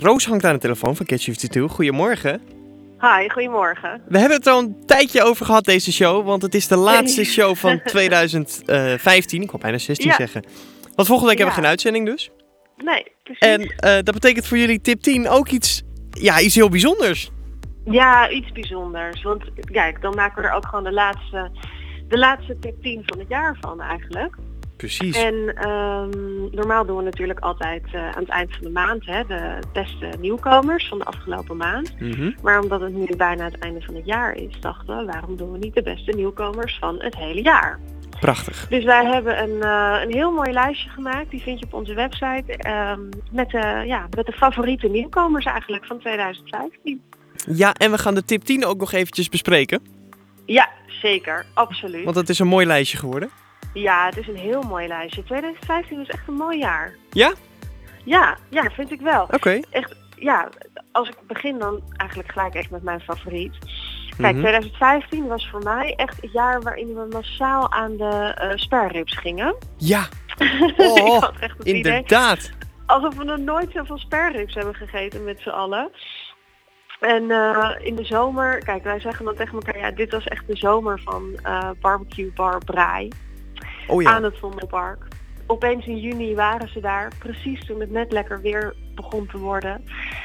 Roos hangt aan de telefoon van Catch-52. Goedemorgen. Hi, goedemorgen. We hebben het er al een tijdje over gehad, deze show. Want het is de laatste show van 2015. Ik wou bijna 16 zeggen. Want volgende week hebben we geen uitzending dus. Nee, precies. En dat betekent voor jullie tip 10 ook iets heel bijzonders. Ja, iets bijzonders. Want kijk, dan maken we er ook gewoon de laatste tip 10 van het jaar van eigenlijk. Precies. En normaal doen we natuurlijk altijd aan het eind van de maand de beste nieuwkomers van de afgelopen maand. Mm-hmm. Maar omdat het nu bijna het einde van het jaar is, dachten we, waarom doen we niet de beste nieuwkomers van het hele jaar? Prachtig. Dus wij hebben een heel mooi lijstje gemaakt, die vind je op onze website, met de favoriete nieuwkomers eigenlijk van 2015. Ja, en we gaan de tip 10 ook nog eventjes bespreken. Ja, zeker. Absoluut. Want het is een mooi lijstje geworden. Ja, het is een heel mooi lijstje. 2015 was echt een mooi jaar. Ja? Ja, vind ik wel. Oké. Echt, ja, als ik begin dan eigenlijk gelijk echt met mijn favoriet. Kijk, Mhm. 2015 was voor mij echt het jaar waarin we massaal aan de spareribs gingen. Ja. Ik Oh, had echt het idee inderdaad. alsof we nog nooit zoveel spareribs hebben gegeten met z'n allen. En in de zomer, kijk, wij zeggen dan tegen elkaar, ja, dit was echt de zomer van barbecue bar Braai. Oh ja. Aan het Vondelpark. Opeens in juni waren ze daar, precies toen het net lekker weer begon te worden.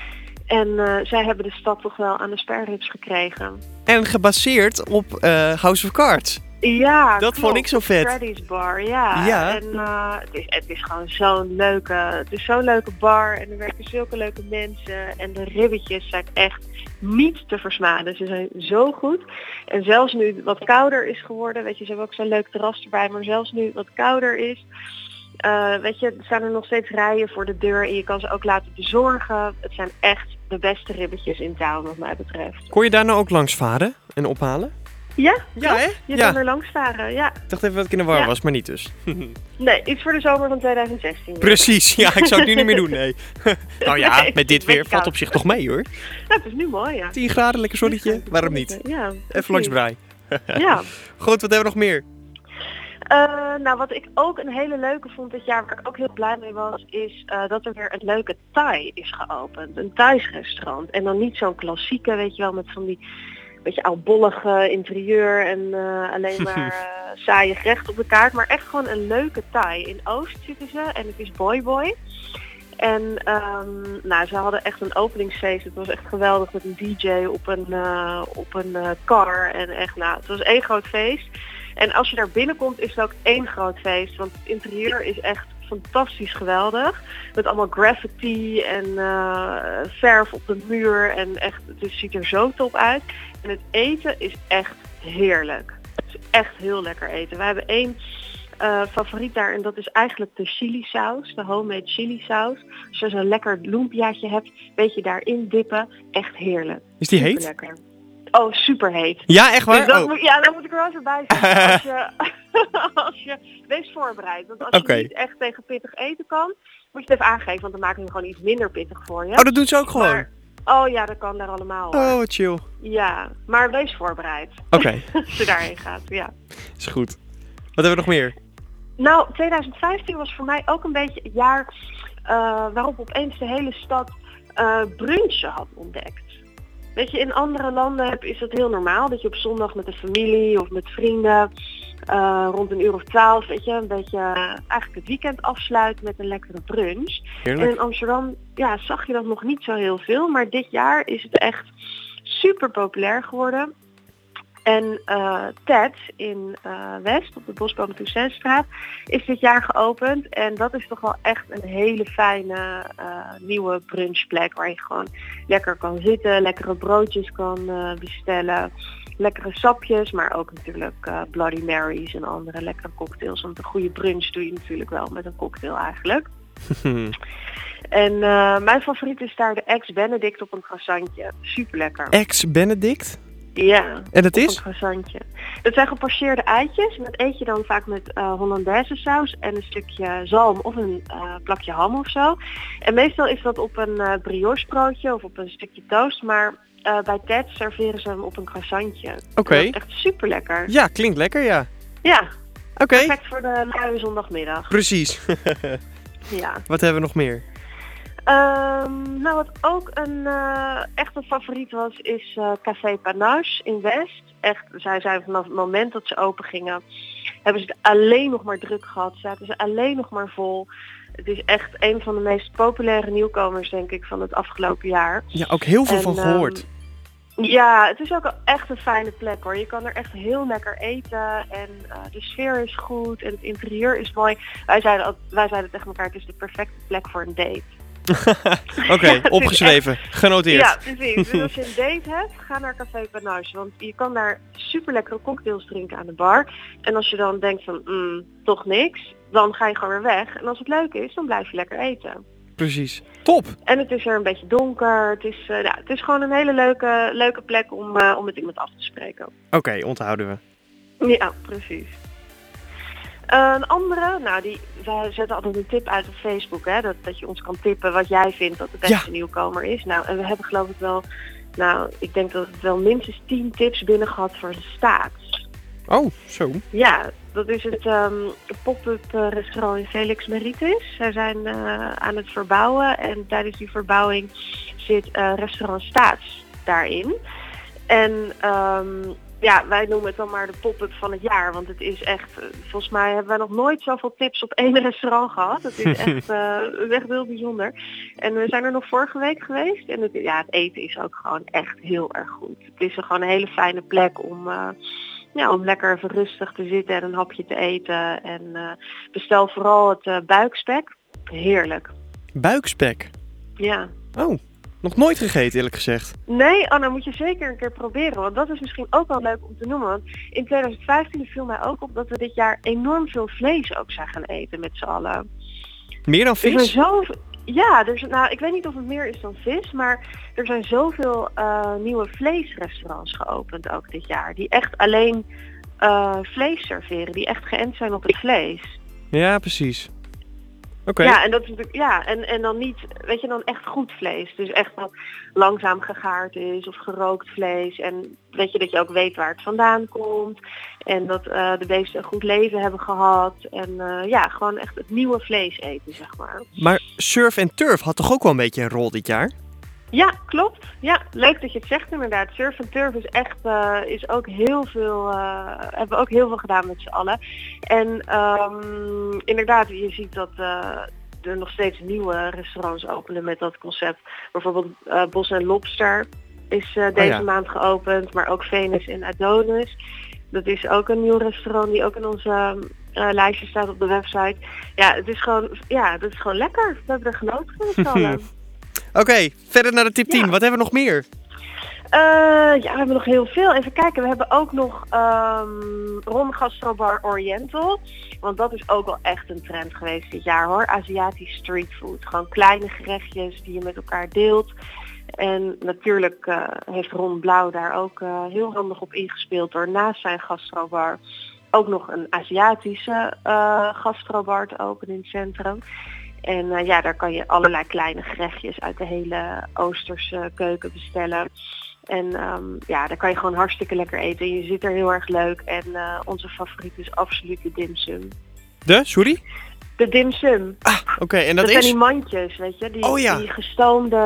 En zij hebben de stad toch wel aan de spareribs gekregen. En gebaseerd op House of Cards. Ja, Dat vond ik zo vet. Freddy's Bar, ja. Ja. En het is gewoon zo'n leuke bar en er werken zulke leuke mensen. En de ribbetjes zijn echt niet te versmaden. Ze zijn zo goed. En zelfs nu het wat kouder is geworden, weet je, ze hebben ook zo'n leuk terras erbij, maar zelfs nu het wat kouder is, weet je, staan er nog steeds rijen voor de deur en je kan ze ook laten bezorgen. Het zijn echt de beste ribbetjes in town wat mij betreft. Kon je daar nou ook langs varen en ophalen? Ja, Ja, hè? je Ja. kan er langs varen, ja. Ik dacht even dat ik in de war was, maar niet dus. Nee, iets voor de zomer van 2016. weer. Precies, ja, ik zou het nu niet meer doen, nee. Nou ja, Nee, met dit beetje weer valt koud. op zich toch mee hoor. Ja, het is nu mooi, ja. 10 graden, lekker zonnetje, waarom niet? Ja, Even langs Braai. Ja. Goed, wat hebben we nog meer? Nou, wat ik ook een hele leuke vond dit jaar, waar ik ook heel blij mee was, is dat er weer een leuke Thai is geopend. Een Thais restaurant. En dan niet zo'n klassieke, weet je wel, met van die beetje oudbollige interieur en alleen maar saaie gerecht op de kaart. Maar echt gewoon een leuke Thai. In Oost zitten ze en het is Boy Boy. En ze hadden echt een openingsfeest. Het was echt geweldig met een DJ op een car. En echt, het was één groot feest. En als je daar binnenkomt is het ook één groot feest. Want het interieur is echt fantastisch geweldig. Met allemaal graffiti en verf op de muur. En echt, het ziet er zo top uit. En het eten is echt heerlijk. Het is echt heel lekker eten. We hebben één favoriet daar en dat is eigenlijk de chili saus. De homemade chili saus. Als je zo'n lekker lumpiaatje hebt, weet je daarin dippen. Echt heerlijk. Is die heet? Lekker. Oh, super heet. Ja, echt waar? Dus dat Oh. daar moet ik er wel even bij zeggen. Als je wees voorbereid. Want als Oké. je niet echt tegen pittig eten kan, moet je het even aangeven. Want dan maken we gewoon iets minder pittig voor je. Oh, dat doen ze ook gewoon? Maar, oh ja, dat kan daar allemaal. hoor. Oh, wat chill. Ja, maar wees voorbereid. Oké, Als je daarheen gaat, ja. is goed. Wat hebben we nog meer? Nou, 2015 was voor mij ook een beetje het jaar waarop opeens de hele stad brunchen had ontdekt. Weet je, in andere landen is dat heel normaal. Dat je op zondag met de familie of met vrienden rond 11:00, weet je, een beetje eigenlijk het weekend afsluit met een lekkere brunch. En Heerlijk. in Amsterdam zag je dat nog niet zo heel veel. Maar dit jaar is het echt super populair geworden. En Ted in West, op de Bosboom Toussaintstraat, is dit jaar geopend. En dat is toch wel echt een hele fijne nieuwe brunchplek waar je gewoon lekker kan zitten, lekkere broodjes kan bestellen, lekkere sapjes, maar ook natuurlijk Bloody Marys en andere lekkere cocktails. Want een goede brunch doe je natuurlijk wel met een cocktail eigenlijk. En mijn favoriet is daar de Ex-Benedict op een croissantje. Super lekker. Ex-Benedict? Ja, En dat op is? een croissantje. Dat zijn gepocheerde eitjes. En dat eet je dan vaak met Hollandaise saus en een stukje zalm of een plakje ham of zo. En meestal is dat op een brioche broodje of op een stukje toast. Maar bij Ted serveren ze hem op een croissantje. Oké. Dat is echt super lekker. Ja, klinkt lekker, ja. Ja, Oké, perfect voor de luie zondagmiddag. precies. Ja. Wat hebben we nog meer? Nou, wat ook echt een favoriet was, is Café Panache in West. Echt, zij zijn vanaf het moment dat ze open gingen, hebben ze het alleen nog maar druk gehad. Zaten ze alleen nog maar vol. Het is echt een van de meest populaire nieuwkomers, denk ik, van het afgelopen jaar. Ja, ook heel veel van gehoord. Ja, het is ook echt een fijne plek hoor. Je kan er echt heel lekker eten en de sfeer is goed en het interieur is mooi. Wij zeiden tegen elkaar, het is de perfecte plek voor een date. Oké, opgeschreven, echt genoteerd. Ja, precies. Dus als je een date hebt, ga naar Café Panache. Want je kan daar super lekkere cocktails drinken aan de bar. En als je dan denkt van, toch niks, dan ga je gewoon weer weg. En als het leuk is, dan blijf je lekker eten. Precies. Top! En het is er een beetje donker. Het is gewoon een hele leuke plek om met iemand af te spreken. Oké, onthouden we. Ja, precies. Een andere, wij zetten altijd een tip uit op Facebook, hè, dat je ons kan tippen wat jij vindt dat de beste nieuwkomer is. Nou, en we hebben geloof ik wel, ik denk dat het wel minstens 10 tips binnen gehad voor de Staats. Oh, zo. Ja, dat is het pop-up restaurant in Felix Meritis. Zij zijn aan het verbouwen en tijdens die verbouwing zit restaurant Staats daarin. En wij noemen het dan maar de pop-up van het jaar. Want het is echt, volgens mij hebben we nog nooit zoveel tips op één restaurant gehad. Het is echt, echt heel bijzonder. En we zijn er nog vorige week geweest. En het eten is ook gewoon echt heel erg goed. Het is gewoon een hele fijne plek om lekker even rustig te zitten en een hapje te eten. En bestel vooral het buikspek. Heerlijk. Buikspek? Ja. Oh. Nog nooit gegeten, eerlijk gezegd. Nee, Anna, moet je zeker een keer proberen. Want dat is misschien ook wel leuk om te noemen. Want in 2015 viel mij ook op dat we dit jaar enorm veel vlees ook zijn gaan eten met z'n allen. Meer dan vis? Ik weet niet of het meer is dan vis. Maar er zijn zoveel nieuwe vleesrestaurants geopend ook dit jaar. Die echt alleen vlees serveren. Die echt geënt zijn op het vlees. Ja, precies. Oké. Ja, en dat is natuurlijk, en dan niet, weet je, dan echt goed vlees. Dus echt wat langzaam gegaard is of gerookt vlees. En weet je, dat je ook weet waar het vandaan komt. En dat de beesten een goed leven hebben gehad. En gewoon echt het nieuwe vlees eten, zeg maar. Maar surf en turf had toch ook wel een beetje een rol dit jaar? Ja, klopt. Ja, leuk dat je het zegt inderdaad. Surf en turf is echt, is ook heel veel, hebben we ook heel veel gedaan met z'n allen. En inderdaad, je ziet dat er nog steeds nieuwe restaurants openen met dat concept. Bijvoorbeeld Bos en Lobster is deze maand geopend, maar ook Venus en Adonis. Dat is ook een nieuw restaurant die ook in onze lijstje staat op de website. Ja, het is gewoon lekker. We hebben er genoten van met z'n allen. Oké, verder naar de tip 10. Wat hebben we nog meer? We hebben nog heel veel. Even kijken, we hebben ook nog Ron Gastrobar Oriental. Want dat is ook wel echt een trend geweest dit jaar hoor. Aziatisch streetfood. Gewoon kleine gerechtjes die je met elkaar deelt. En natuurlijk heeft Ron Blauw daar ook heel handig op ingespeeld door naast zijn gastrobar ook nog een Aziatische gastrobar te openen in het centrum. En daar kan je allerlei kleine gerechtjes uit de hele Oosterse keuken bestellen. En daar kan je gewoon hartstikke lekker eten. Je zit er heel erg leuk. En onze favoriet is absoluut de dim sum. De? Sorry? De dim sum. Oké, en dat is? zijn die mandjes, weet je. Die gestoomde...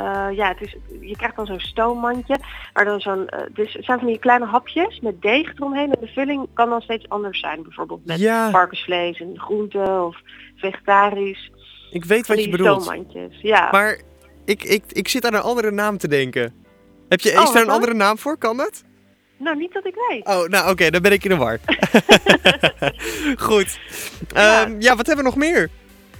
je krijgt dan zo'n stoommandje. Maar dan het zijn van die kleine hapjes met deeg eromheen. En de vulling kan dan steeds anders zijn. Bijvoorbeeld met varkensvlees en groenten of vegetarisch. Ik weet wat je bedoelt. Stoommandjes, ja. Maar ik zit aan een andere naam te denken. Is er een andere naam voor? Kan dat? Nou, niet dat ik weet. Oh, oké, dan ben ik in de war. Goed. Wat hebben we nog meer?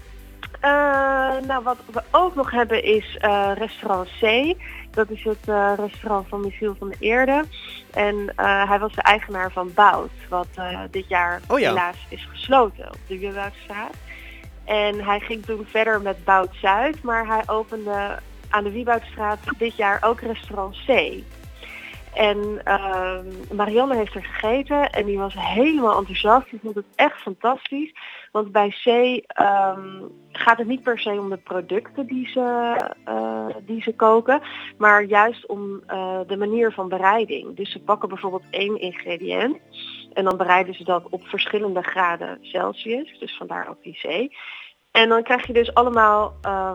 Wat we ook nog hebben is restaurant C. Dat is het restaurant van Michiel van der Eerde. En hij was de eigenaar van Bout. Wat dit jaar helaas is gesloten op de Wieboudstraat. En hij ging toen verder met Bout Zuid. Maar hij opende aan de Wieboudstraat dit jaar ook restaurant C. En Marianne heeft er gegeten en die was helemaal enthousiast. Die vond het echt fantastisch. Want bij C gaat het niet per se om de producten die ze koken. Maar juist om de manier van bereiding. Dus ze pakken bijvoorbeeld 1 ingrediënt. En dan bereiden ze dat op verschillende graden Celsius. Dus vandaar ook die C. En dan krijg je dus allemaal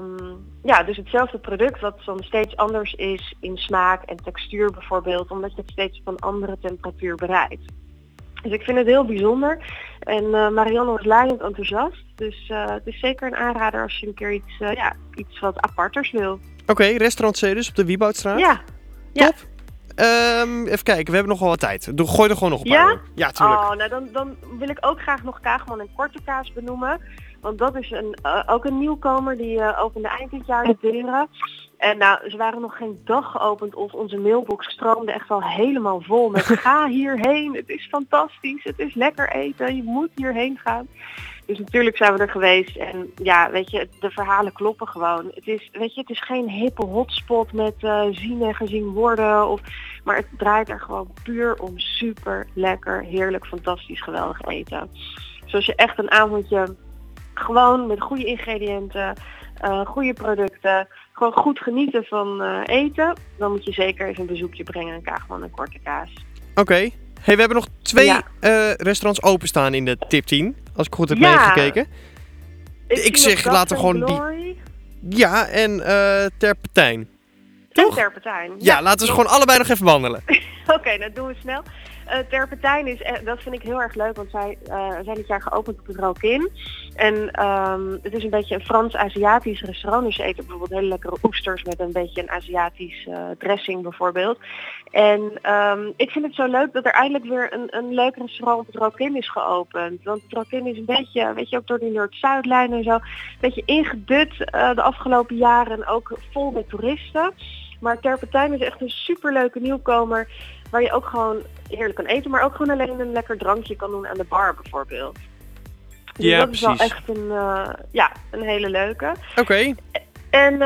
dus hetzelfde product wat dan steeds anders is in smaak en textuur bijvoorbeeld, omdat je het steeds op een andere temperatuur bereidt. Dus ik vind het heel bijzonder. En Marianne was laaiend enthousiast. Dus het is zeker een aanrader als je een keer iets wat aparters wil. Oké, restaurant C dus op de Wieboudstraat. Ja. Top. Even kijken, we hebben nog wel wat tijd. Gooi er gewoon nog een paar in. Ja, tuurlijk. Oh, nou dan wil ik ook graag nog Kaagman en Korte Kaas benoemen. Want dat is ook een nieuwkomer die opende eind dit jaar de deuren. En nou, ze waren nog geen dag geopend of onze mailbox stroomde echt al helemaal vol met ga hierheen, het is fantastisch, het is lekker eten, je moet hierheen gaan. Dus natuurlijk zijn we er geweest en ja, weet je, de verhalen kloppen gewoon. Het is geen hippe hotspot met zien en gezien worden, maar het draait er gewoon puur om super lekker, heerlijk, fantastisch, geweldig eten. Zoals je echt een avondje gewoon met goede ingrediënten, goede producten, gewoon goed genieten van eten, dan moet je zeker even een bezoekje brengen aan Kaagman en Korte Kaas. Oké. Hey, we hebben nog 2 restaurants openstaan in de tip 10, als ik goed heb meegekeken. Ik zeg, laten we gewoon die... Ja, en Terpentijn. Toch? Terpentijn. Ja, laten we ze gewoon allebei nog even behandelen. Oké, dat doen we snel. Terpentijn is, dat vind ik heel erg leuk, want zij zijn dit jaar geopend op het Rokin. En het is een beetje een Frans-Aziatisch restaurant. Dus je eet bijvoorbeeld hele lekkere oesters met een beetje een Aziatisch dressing bijvoorbeeld. En ik vind het zo leuk dat er eindelijk weer een leuk restaurant op het Rokin is geopend. Want het Rokin is een beetje, weet je, ook door die Noord-Zuidlijn en zo, een beetje ingedut de afgelopen jaren en ook vol met toeristen. Maar Terpentijn is echt een superleuke nieuwkomer waar je ook gewoon heerlijk kan eten, maar ook gewoon alleen een lekker drankje kan doen aan de bar bijvoorbeeld. Dus ja, dat precies. is wel echt een hele leuke. Oké. En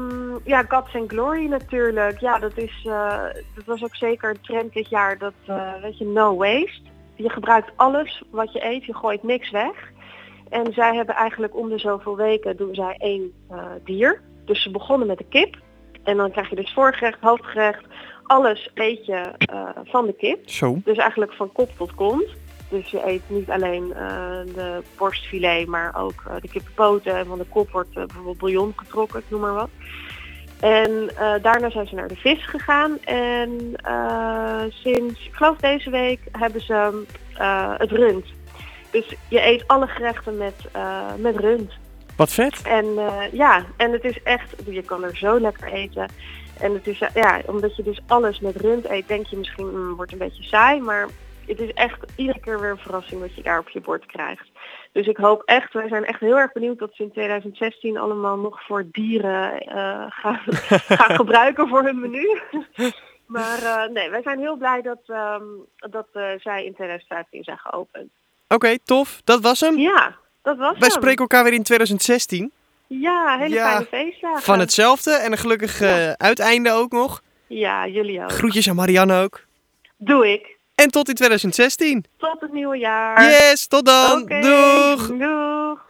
Guts and Glory natuurlijk. Ja, dat was ook zeker een trend dit jaar. Dat, no waste. Je gebruikt alles wat je eet, je gooit niks weg. En zij hebben eigenlijk om de zoveel weken doen zij 1 dier. Dus ze begonnen met de kip. En dan krijg je dus voorgerecht, hoofdgerecht, alles eet je van de kip. Zo. Dus eigenlijk van kop tot kont. Dus je eet niet alleen de borstfilet, maar ook de kippenpoten. En van de kop wordt bijvoorbeeld bouillon getrokken, ik noem maar wat. En daarna zijn ze naar de vis gegaan. En sinds, ik geloof deze week, hebben ze het rund. Dus je eet alle gerechten met rund. Wat vet. En het is echt, je kan er zo lekker eten. En het is, omdat je dus alles met rund eet, denk je misschien, wordt een beetje saai. Maar het is echt iedere keer weer een verrassing wat je daar op je bord krijgt. Dus ik hoop echt, wij zijn echt heel erg benieuwd dat ze in 2016 allemaal nog voor dieren gaan gebruiken voor hun menu. Maar wij zijn heel blij dat zij in 2015 zijn geopend. Oké, tof. Dat was hem. Ja, dat was hem. Wij spreken elkaar weer in 2016. Ja, hele fijne feestdagen. Van hetzelfde en een gelukkig uiteinde ook nog. Ja, jullie ook. Groetjes aan Marianne ook. Doe ik. En tot in 2016. Tot het nieuwe jaar. Yes, tot dan. Okay. Doeg. Doeg.